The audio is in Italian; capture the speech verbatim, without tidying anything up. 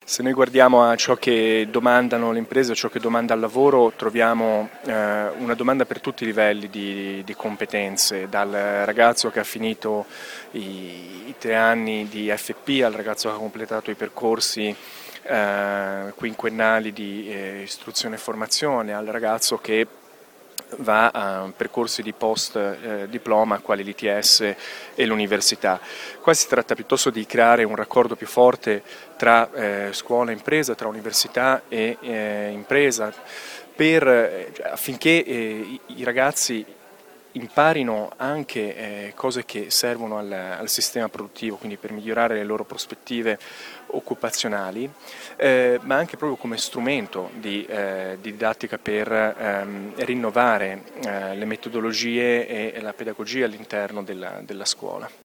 Se noi guardiamo a ciò che domandano le imprese, a ciò che domanda il lavoro, troviamo eh, una domanda per tutti i livelli di, di competenze, dal ragazzo che ha finito i, i tre anni di F P al ragazzo che ha completato i percorsi eh, quinquennali di eh, istruzione e formazione, al ragazzo che va a percorsi di post eh, diploma quali l'I T S e l'università. Qua si tratta piuttosto di creare un raccordo più forte tra eh, scuola e impresa, tra università e eh, impresa, per, eh, affinché eh, i, i ragazzi imparino anche eh, cose che servono al, al sistema produttivo, quindi per migliorare le loro prospettive occupazionali, eh, ma anche proprio come strumento di, eh, di didattica per ehm, rinnovare eh, le metodologie e la pedagogia all'interno della, della scuola.